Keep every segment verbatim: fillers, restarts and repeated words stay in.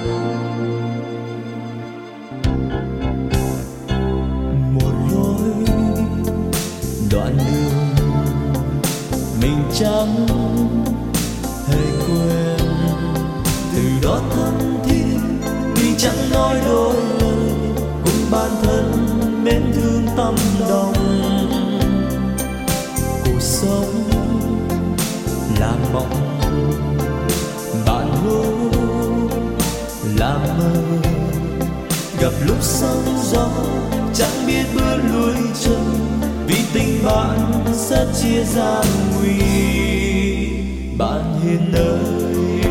Một lối đoạn đường mình chẳng hề quên, từ đó thân thiết mình chẳng nói đôi lời, cùng bản thân mến thương tâm đồng. Cuộc sống là mộng, bạn hữu là mơ, gặp lúc sóng gió chẳng biết bước lui chân, vì tình bạn sẽ chia gian nguy. Bạn hiền ơi,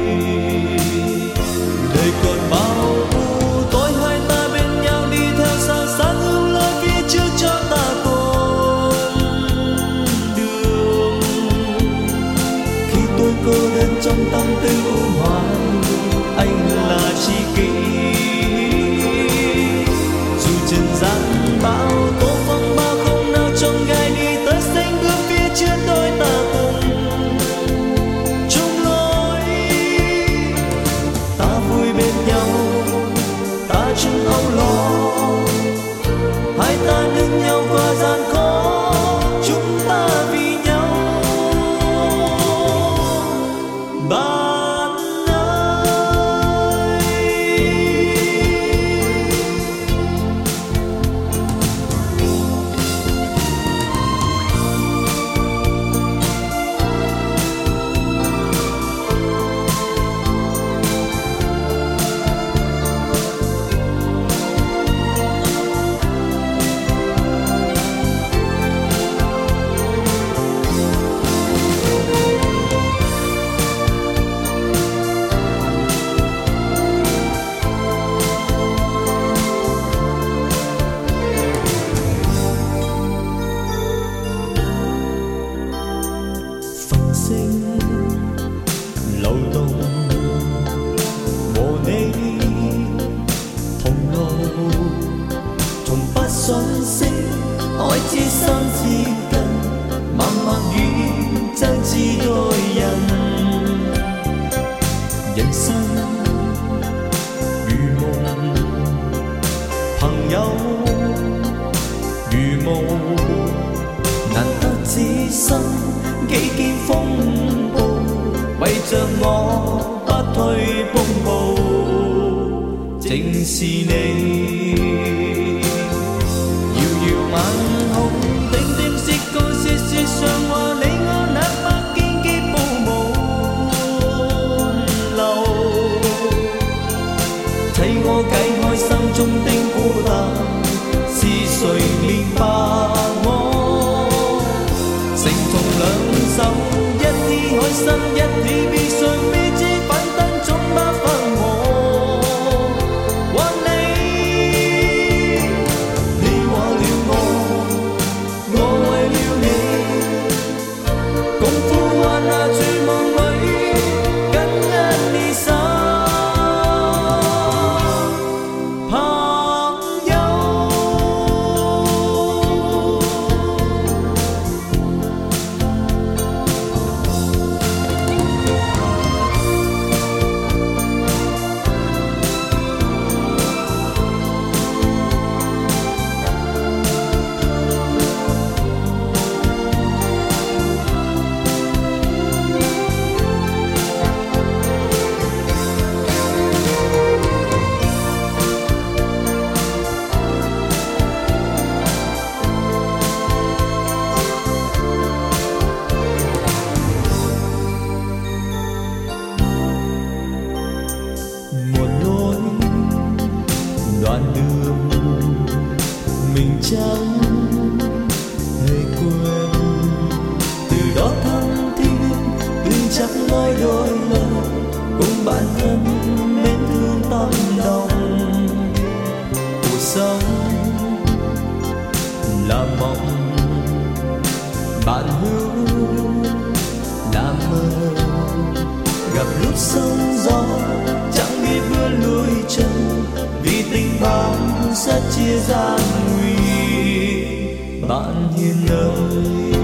đời còn bao u tối, hai ta bên nhau đi theo sao sáng hữu lối phía trước cho ta cùng đường. Khi tôi cô đơn trong tâm tư u hoài, anh là tri kỷ. Dù trần gian bão tố phong ba không nào trong gai đi tới xanh bước phía trước đôi ta cùng chung lối. Ta vui bên nhau, ta chung âu lo, hai ta nâng nhau qua gian khó, chúng ta vì nhau. Bạn ơi, lâu tông mồ nê thông lâu thông phát xuân sinh hỏi chi sang chi cần mang mang ghi chẳng chi đôi dần nhân sinh vì mong bằng nhau vì mong难得此生幾經風暴，為着我不退步步，正是你。遙遙晚空，點點雪光，雪雪上話你我那百堅結步無流，替我解開心中的孤單，是誰明白我？成同兩手，一天開心，一天悲傷，未知反燈總不分我。還你，你話了我，我為了你，共呼喚那絕望裏，緊握你手。Đoạn đường mình chẳng hề quên, từ đó thân thiết tuy chẳng nói đôi lời, cùng bản thân mến thương tâm đồng. Cuộc sống là mộng, bạn hữu là mơ, gặp lúc sóng gió chẳng biết bước lui chân, vì tình bạn sẽ chia gian nguy. Bạn hiền ơi,